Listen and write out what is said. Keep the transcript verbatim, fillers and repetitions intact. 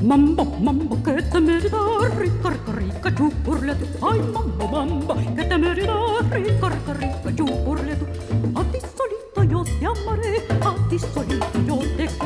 Mambo, mambo, que te merita, rica, rica, rica, chupurle tú. Ay, mambo, mambo, que te merita, rica, rica, rica, chupurle tú. A ti solito yo te amaré, a ti solito yo te